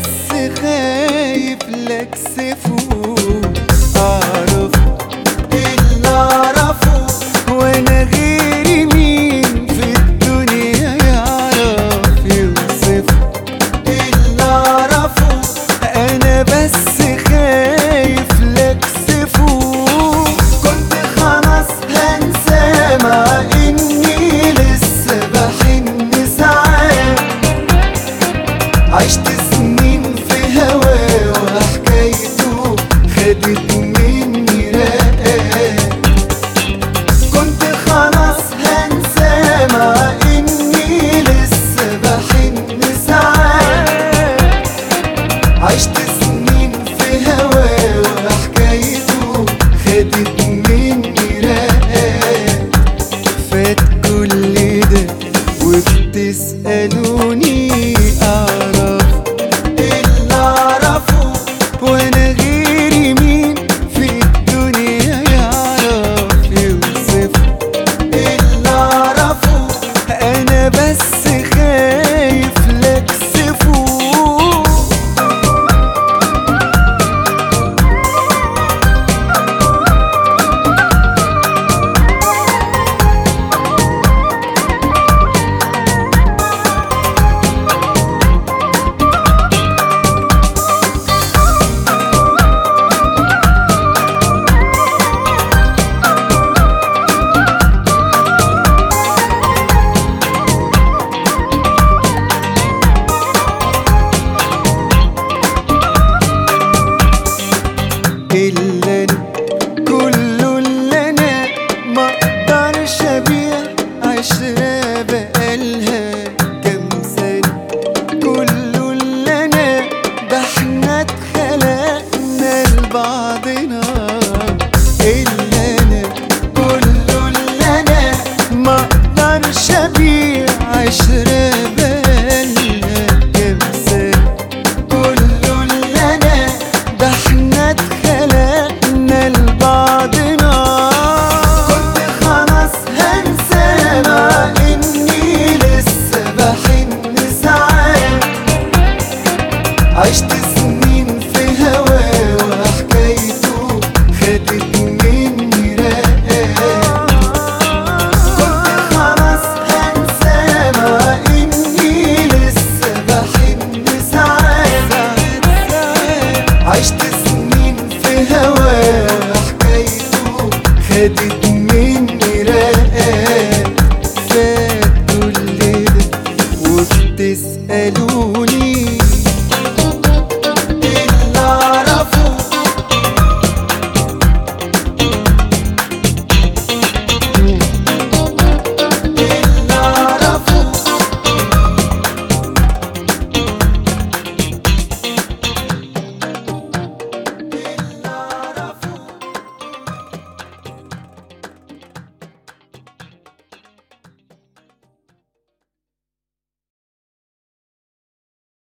بس خايف لاكسفه، اعرف اللي اعرفه وانا غيري مين في الدنيا يعرف يوصفه. اللي اعرفه انا بس خايف لاكسفه. كنت خلاص هنسى مع اني لسه بحن ساعات، عشت سنين في هواه وحكايته خدت مني رقات. كنت خلاص هنسى مع اني لسه بحن ساعات، عشت سنين في هواه وحكايته خدت مني رقات. فات كل ده وبتسألوني أعرف اللي أعرفه وأنا غيري مين في الدنيا يعرف يوصفه. اللي أعرفه أنا بس خايف لاكسفه. إلا أنا كله اللي أنا مقدرش أبيع عشرة بقالها كام سنة. كله اللي أنا ده احنا اتخلقنا لبعضنا. إلا أنا كله اللي أنا مقدرش أبيع عشرة بقالها كام سنة. كله اللي أنا ده احنا اتخلقنا لبعضنا. كنت خلاص هنسى مع اني لسه بحن ساعات، عشت